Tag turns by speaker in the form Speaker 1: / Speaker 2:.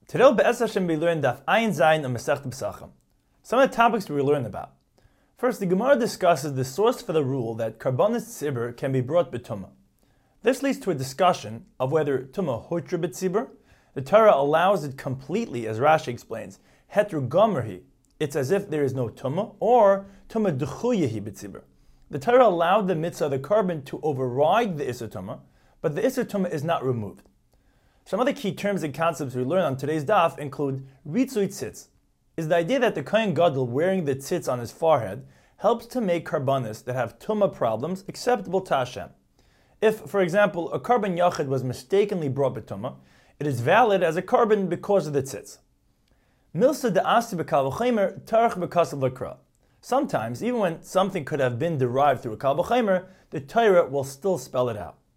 Speaker 1: Today, Be'ez Hashem, we learn Daf Ayin Zayin and Masechet Pesachim. Some of the topics we learn about. First, the Gemara discusses the source for the rule that Karbanis Tzibur can be brought b'tumah. This leads to a discussion of whether Tumah Hutra b'tzibur. The Torah allows it completely, as Rashi explains, Hetru Gomerhi. It's as if there is no Tumah, or Tumah D'chuyehi b'tzibur. The Torah allowed the mitzvah of the carbon to override the Isser Tumah, but the Isser Tumah is not removed. Some other key terms and concepts we learn on today's daf include Ritzui Tzitz. Is the idea that the Kohen Gadol wearing the tzitz on his forehead helps to make karbanis that have tumah problems acceptable to Hashem. If, for example, a carbon yachid was mistakenly brought b'tumah, it is valid as a carbon because of the tzitz. Milsa de'asi b'kal v'chemer tarach b'kasav l'kra. Sometimes, even when something could have been derived through a kal v'chemer, the Torah will still spell it out.